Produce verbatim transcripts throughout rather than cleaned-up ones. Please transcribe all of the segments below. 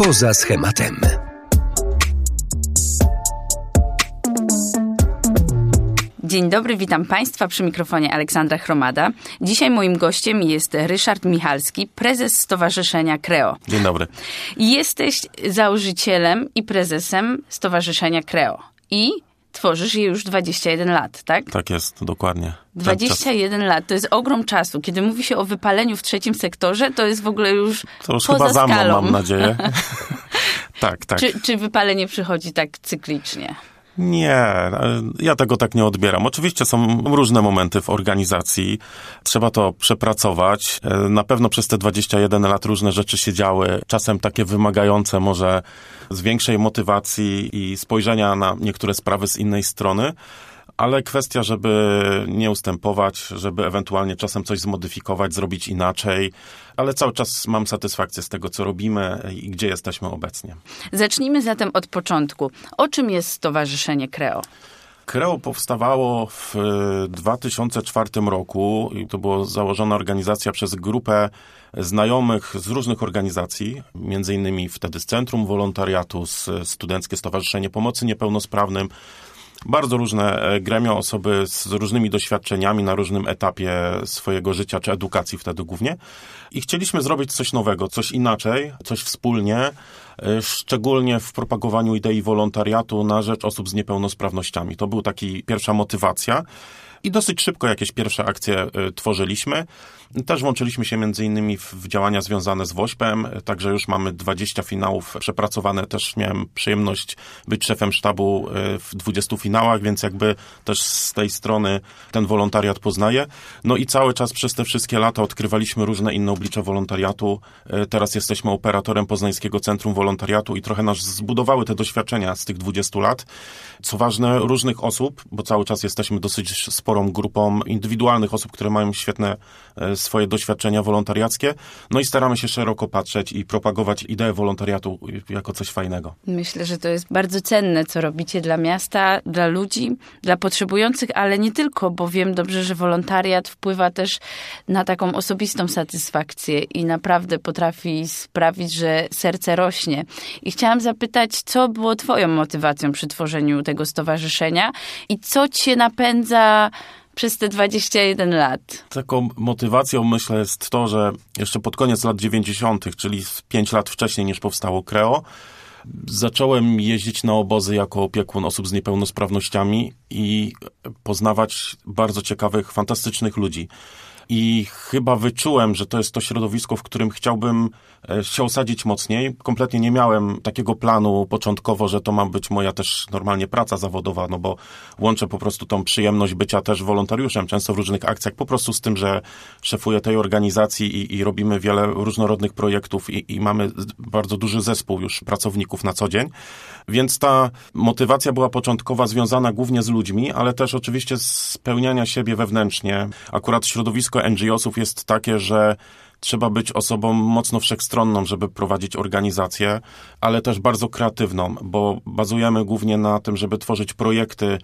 Poza schematem. Dzień dobry, witam Państwa przy mikrofonie Aleksandra Chromada. Dzisiaj moim gościem jest Ryszard Michalski, prezes Stowarzyszenia Creo. Dzień dobry. Jesteś założycielem i prezesem Stowarzyszenia Creo i tworzysz je już dwadzieścia jeden lat, tak? Tak jest, dokładnie. dwadzieścia jeden lat, to jest ogrom czasu. Kiedy mówi się o wypaleniu w trzecim sektorze, to jest w ogóle już To już poza chyba za mną, skalą. mam nadzieję. tak, tak. Czy, czy wypalenie przychodzi tak cyklicznie? Nie, ja tego tak nie odbieram. Oczywiście są różne momenty w organizacji. Trzeba to przepracować. Na pewno przez te dwadzieścia jeden lat różne rzeczy się działy. Czasem takie wymagające może z większej motywacji i spojrzenia na niektóre sprawy z innej strony. Ale kwestia, żeby nie ustępować, żeby ewentualnie czasem coś zmodyfikować, zrobić inaczej. Ale cały czas mam satysfakcję z tego, co robimy i gdzie jesteśmy obecnie. Zacznijmy zatem od początku. O czym jest Stowarzyszenie Creo? Creo powstawało w dwa tysiące czwartym roku i to była założona organizacja przez grupę znajomych z różnych organizacji, między innymi wtedy z Centrum Wolontariatu, z Studenckie Stowarzyszenie Pomocy Niepełnosprawnym. Bardzo różne gremia, osoby z różnymi doświadczeniami na różnym etapie swojego życia, czy edukacji wtedy głównie. I chcieliśmy zrobić coś nowego, coś inaczej, coś wspólnie, szczególnie w propagowaniu idei wolontariatu na rzecz osób z niepełnosprawnościami. To była taki pierwsza motywacja. I dosyć szybko jakieś pierwsze akcje y, tworzyliśmy. Też włączyliśmy się między innymi w, w działania związane z WOŚP-em, także już mamy dwadzieścia finałów przepracowane. Też miałem przyjemność być szefem sztabu y, w dwudziestu finałach, więc jakby też z tej strony ten wolontariat poznaję. No i cały czas przez te wszystkie lata odkrywaliśmy różne inne oblicza wolontariatu. Y, teraz jesteśmy operatorem Poznańskiego Centrum Wolontariatu i trochę nas zbudowały te doświadczenia z tych dwudziestu lat. Co ważne, różnych osób, bo cały czas jesteśmy dosyć sporą grupą indywidualnych osób, które mają świetne e, swoje doświadczenia wolontariackie. No i staramy się szeroko patrzeć i propagować ideę wolontariatu jako coś fajnego. Myślę, że to jest bardzo cenne, co robicie dla miasta, dla ludzi, dla potrzebujących, ale nie tylko, bo wiem dobrze, że wolontariat wpływa też na taką osobistą satysfakcję i naprawdę potrafi sprawić, że serce rośnie. I chciałam zapytać, co było twoją motywacją przy tworzeniu tego stowarzyszenia i co cię napędza przez te dwadzieścia jeden lat? Taką motywacją, myślę, jest to, że jeszcze pod koniec lat dziewięćdziesiątych, czyli pięć lat wcześniej niż powstało Creo, zacząłem jeździć na obozy jako opiekun osób z niepełnosprawnościami i poznawać bardzo ciekawych, fantastycznych ludzi. I chyba wyczułem, że to jest to środowisko, w którym chciałbym się osadzić mocniej. Kompletnie nie miałem takiego planu początkowo, że to ma być moja też normalnie praca zawodowa, no bo łączę po prostu tą przyjemność bycia też wolontariuszem, często w różnych akcjach, po prostu z tym, że szefuję tej organizacji i, i robimy wiele różnorodnych projektów i, i mamy bardzo duży zespół już pracowników na co dzień. Więc ta motywacja była początkowa związana głównie z ludźmi, ale też oczywiście z spełniania siebie wewnętrznie. Akurat środowisko en dżi osów jest takie, że trzeba być osobą mocno wszechstronną, żeby prowadzić organizację, ale też bardzo kreatywną, bo bazujemy głównie na tym, żeby tworzyć projekty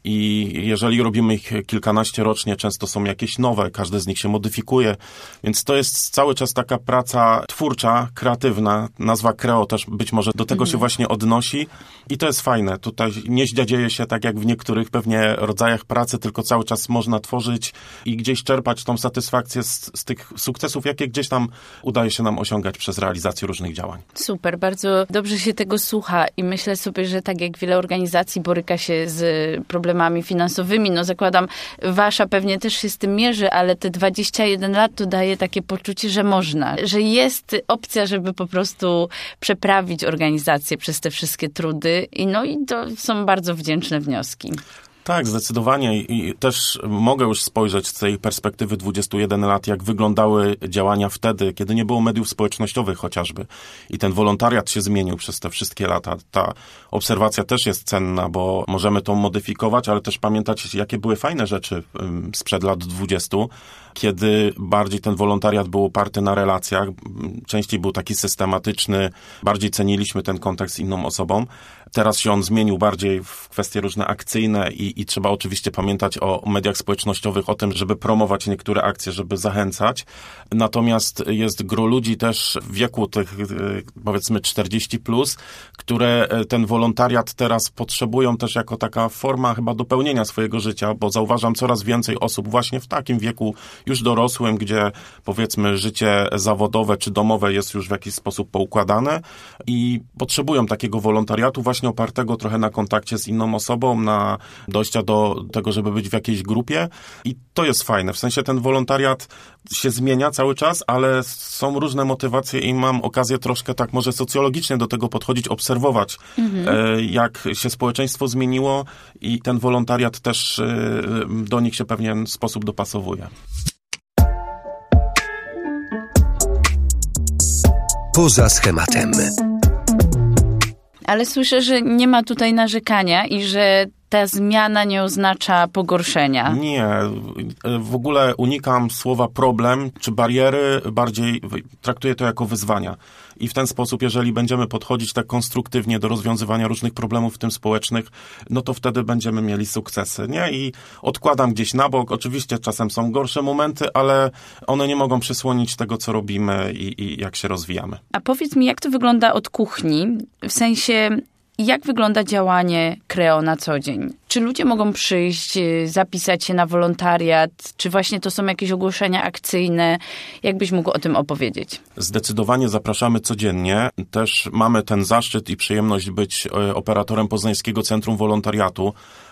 i jeżeli robimy ich kilkanaście rocznie, często są jakieś nowe, każdy z nich się modyfikuje, więc to jest cały czas taka praca twórcza, kreatywna. Nazwa Creo też być może do tego mhm. się właśnie odnosi i to jest fajne. Tutaj nie dzieje się tak jak w niektórych pewnie rodzajach pracy, tylko cały czas można tworzyć i gdzieś czerpać tą satysfakcję z, z tych sukcesów, jakie gdzieś tam udaje się nam osiągać przez realizację różnych działań. Super, bardzo dobrze się tego słucha i myślę sobie, że tak jak wiele organizacji boryka się z problemami finansowymi, no zakładam, wasza pewnie też się z tym mierzy, ale te dwadzieścia jeden lat to daje takie poczucie, że można, że jest opcja, żeby po prostu przeprawić organizację przez te wszystkie trudy i no i to są bardzo wdzięczne wnioski. Tak, zdecydowanie i też mogę już spojrzeć z tej perspektywy dwudziestu jeden lat, jak wyglądały działania wtedy, kiedy nie było mediów społecznościowych chociażby i ten wolontariat się zmienił przez te wszystkie lata. Ta obserwacja też jest cenna, bo możemy to modyfikować, ale też pamiętać, jakie były fajne rzeczy sprzed lat dwudziestu, kiedy bardziej ten wolontariat był oparty na relacjach, częściej był taki systematyczny, bardziej ceniliśmy ten kontakt z inną osobą. Teraz się on zmienił bardziej w kwestie różne akcyjne i, i trzeba oczywiście pamiętać o mediach społecznościowych, o tym, żeby promować niektóre akcje, żeby zachęcać. Natomiast jest gro ludzi też w wieku tych, powiedzmy, czterdzieści plus, które ten wolontariat teraz potrzebują też jako taka forma chyba dopełnienia swojego życia, bo zauważam coraz więcej osób właśnie w takim wieku już dorosłym, gdzie powiedzmy życie zawodowe czy domowe jest już w jakiś sposób poukładane i potrzebują takiego wolontariatu właśnie opartego trochę na kontakcie z inną osobą, na dojścia do tego, żeby być w jakiejś grupie i to jest fajne. W sensie ten wolontariat się zmienia cały czas, ale są różne motywacje i mam okazję troszkę tak może socjologicznie do tego podchodzić, obserwować, mhm. jak się społeczeństwo zmieniło i ten wolontariat też do nich się w pewien sposób dopasowuje. Poza schematem. Ale słyszę, że nie ma tutaj narzekania i że ta zmiana nie oznacza pogorszenia. Nie, w ogóle unikam słowa problem czy bariery, bardziej traktuję to jako wyzwania. I w ten sposób, jeżeli będziemy podchodzić tak konstruktywnie do rozwiązywania różnych problemów, w tym społecznych, no to wtedy będziemy mieli sukcesy, nie? I odkładam gdzieś na bok. Oczywiście czasem są gorsze momenty, ale one nie mogą przysłonić tego, co robimy i, i jak się rozwijamy. A powiedz mi, jak to wygląda od kuchni? W sensie, jak wygląda działanie Kreo na co dzień? Czy ludzie mogą przyjść, zapisać się na wolontariat? Czy właśnie to są jakieś ogłoszenia akcyjne? Jak byś mógł o tym opowiedzieć? Zdecydowanie zapraszamy codziennie. Też mamy ten zaszczyt i przyjemność być operatorem Poznańskiego Centrum Wolontariatu.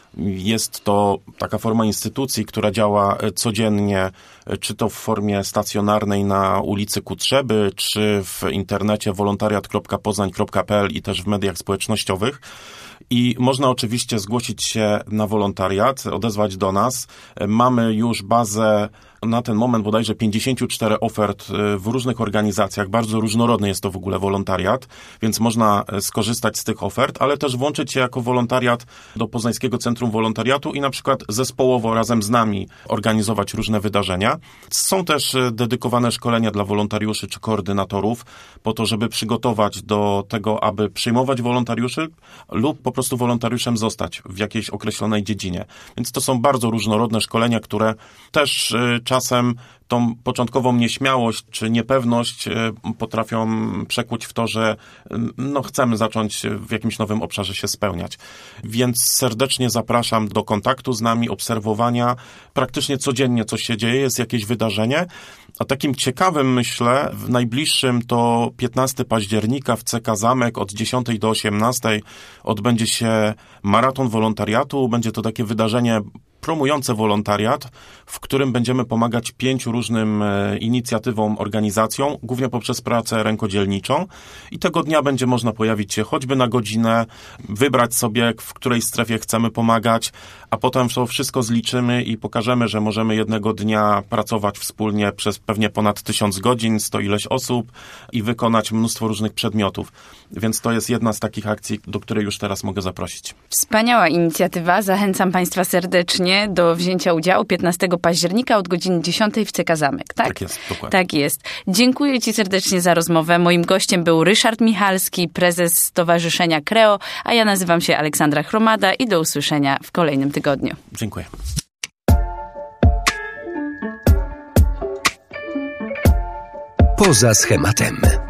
Jest to taka forma instytucji, która działa codziennie, czy to w formie stacjonarnej na ulicy Kutrzeby, czy w internecie wolontariat kropka poznań kropka p l i też w mediach społecznościowych. I można oczywiście zgłosić się na wolontariat, odezwać do nas. Mamy już bazę na ten moment bodajże pięćdziesiąt cztery ofert w różnych organizacjach. Bardzo różnorodny jest to w ogóle wolontariat, więc można skorzystać z tych ofert, ale też włączyć się jako wolontariat do Poznańskiego Centrum Wolontariatu i na przykład zespołowo razem z nami organizować różne wydarzenia. Są też dedykowane szkolenia dla wolontariuszy czy koordynatorów po to, żeby przygotować do tego, aby przyjmować wolontariuszy lub po prostu wolontariuszem zostać w jakiejś określonej dziedzinie. Więc to są bardzo różnorodne szkolenia, które też czasem tą początkową nieśmiałość czy niepewność potrafią przekuć w to, że no, chcemy zacząć w jakimś nowym obszarze się spełniać. Więc serdecznie zapraszam do kontaktu z nami, obserwowania. Praktycznie codziennie coś się dzieje, jest jakieś wydarzenie. A takim ciekawym, myślę, w najbliższym to piętnastego października w C K Zamek od dziesiątej do osiemnastej odbędzie się maraton wolontariatu. Będzie to takie wydarzenie promujące wolontariat, w którym będziemy pomagać pięciu różnym inicjatywom, organizacjom, głównie poprzez pracę rękodzielniczą. I tego dnia będzie można pojawić się choćby na godzinę, wybrać sobie, w której strefie chcemy pomagać, a potem to wszystko zliczymy i pokażemy, że możemy jednego dnia pracować wspólnie przez pewnie ponad tysiąc godzin, sto ileś osób i wykonać mnóstwo różnych przedmiotów. Więc to jest jedna z takich akcji, do której już teraz mogę zaprosić. Wspaniała inicjatywa. Zachęcam Państwa serdecznie do wzięcia udziału piętnastego października od godziny dziesiątej w C K Zamek, tak? Tak jest, dokładnie. Tak jest. Dziękuję Ci serdecznie za rozmowę. Moim gościem był Ryszard Michalski, prezes Stowarzyszenia Kreo, a ja nazywam się Aleksandra Chromada i do usłyszenia w kolejnym tygodniu. Dziękuję. Poza schematem.